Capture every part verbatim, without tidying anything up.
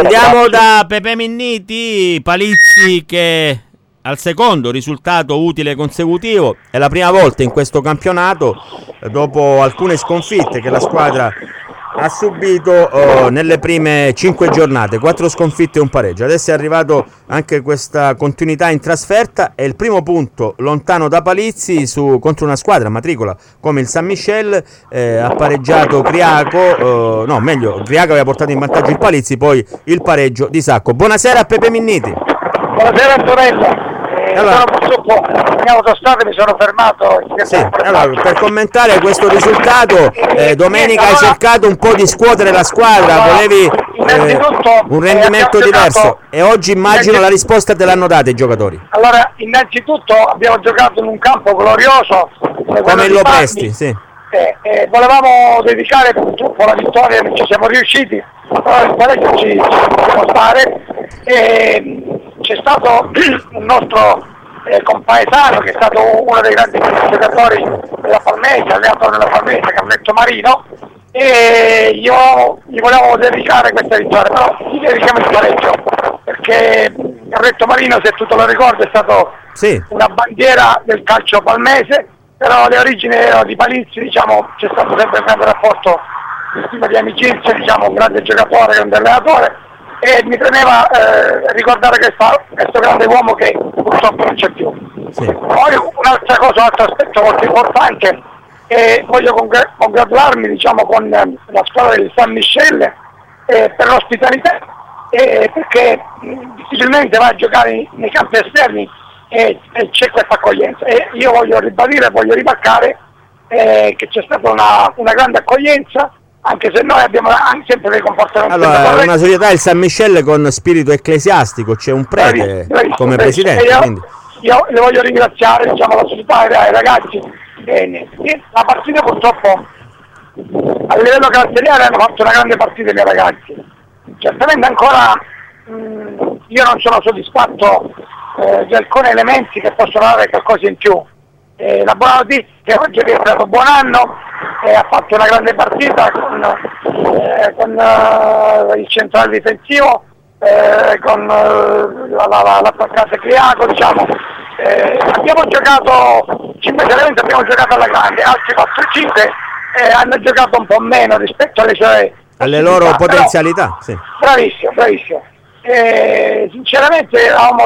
Andiamo da Pepe Minniti. Palizzi che al secondo risultato utile consecutivo, è la prima volta in questo campionato, dopo alcune sconfitte che la squadra ha subito oh, nelle prime cinque giornate, quattro sconfitte e un pareggio. Adesso è arrivato anche questa continuità in trasferta, è il primo punto lontano da Palizzi su, contro una squadra matricola come il San Michel. Eh, ha pareggiato Criaco, eh, no meglio Criaco aveva portato in vantaggio il Palizzi, poi il pareggio di Sacco. Buonasera a Pepe Minniti. Buonasera Antonello. Eh, allora, purtroppo in autostrada mi sono fermato. Sì, allora, per commentare questo risultato, eh, domenica hai cercato un po' di scuotere la squadra, volevi eh, un rendimento diverso e oggi immagino la risposta te l'hanno data i giocatori. Allora, innanzitutto abbiamo giocato in un campo glorioso come il Lopresti, sì. Eh, eh, volevamo dedicare purtroppo la vittoria, non ci siamo riusciti, però il pareggio ci, ci possiamo stare. E c'è stato un nostro eh, compaesano che è stato uno dei grandi giocatori della Palmese, allenatore della Palmese, Carletto Marino, e io gli volevo dedicare questa vittoria, però gli dedichiamo il pareggio, perché Carletto Marino, se tu te lo ricordi, è stato sì. una bandiera del calcio palmese, però le origini erano di Palizzi, diciamo, c'è stato sempre un grande rapporto di stima di amicizia, diciamo, un grande giocatore, un grande allenatore, e mi premeva eh, ricordare questa, questo grande uomo che purtroppo non c'è più. Sì. Poi un'altra cosa, un altro aspetto molto importante, e voglio congr- congratularmi diciamo, con eh, la squadra del San Michel eh, per l'ospitalità, eh, perché mh, difficilmente va a giocare nei campi esterni e, e c'è questa accoglienza, e io voglio ribadire, voglio rimarcare eh, che c'è stata una, una grande accoglienza, anche se noi abbiamo anche sempre dei comportamenti. Allora, è una società, il San Michel, con spirito ecclesiastico, c'è un prete bravissimo, bravissimo, come bravissimo. presidente. Io, quindi... io le voglio ringraziare, diciamo, la società e i ragazzi. E, e la partita purtroppo a livello caratteriale hanno fatto una grande partita i miei ragazzi. Certamente ancora mh, io non sono soddisfatto eh, di alcuni elementi che possono dare qualcosa in più. Eh, la buona notizia è che oggi è stato un buon anno e ha fatto una grande partita con, eh, con uh, il centrale difensivo, eh, con uh, l'attaccante la, la Criaco, diciamo. Eh, abbiamo giocato cinque elementi, abbiamo giocato alla grande, altri quattro cinque eh, hanno giocato un po' meno rispetto alle sue alle loro potenzialità. Sì. Bravissimo, bravissimo. Eh, sinceramente eravamo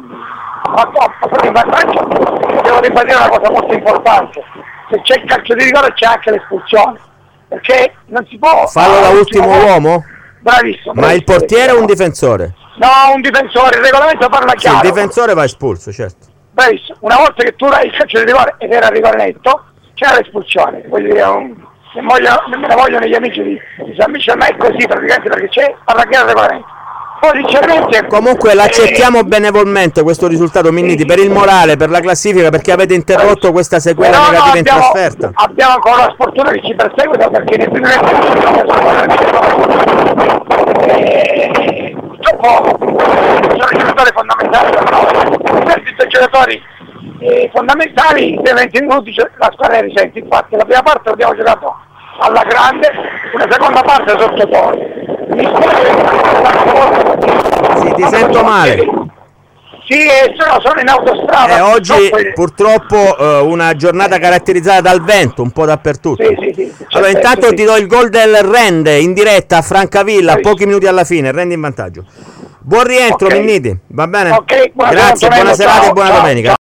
fatto in vantaggio. Devo ribadire una cosa molto importante: se c'è il calcio di rigore c'è anche l'espulsione, perché non si può farlo da ultimo uomo. Bravissimo, bravissimo. Ma il portiere o un difensore? No, un difensore, il regolamento parla chiaro. Sì, il difensore va espulso, certo. Bravissimo, una volta che tu dai il calcio di rigore ed era rigore netto, c'è l'espulsione. Voglio dire, un, se vogliono, me ne vogliono gli amici di, di San Michel, ma è così praticamente, perché c'è, parla chiaro il regolamento. Poi sinceramente comunque l'accettiamo eh, benevolmente questo risultato, Minniti, per il morale, per la classifica, perché avete interrotto eh, questa sequela no, negativa no, abbiamo, in trasferta. Abbiamo ancora la sfortuna che ci perseguita, perché nei primi eh, purtroppo sono i giocatori fondamentali per noi. Questi giocatori eh, fondamentali, nei venti minuti la squadra è risente. Infatti la prima parte l'abbiamo giocato alla grande, una seconda parte sotto tono. Mi sì, ti sento male. Sì, sono, sono in autostrada. Eh, oggi purtroppo eh, una giornata caratterizzata dal vento, un po' dappertutto. Sì, sì, sì, allora certo, intanto sì. ti do il gol del Rende in diretta a Francavilla, sì. Pochi minuti alla fine, Rende in vantaggio. Buon rientro, okay. Minniti, va bene? Okay, grazie, buona serata e buona domenica.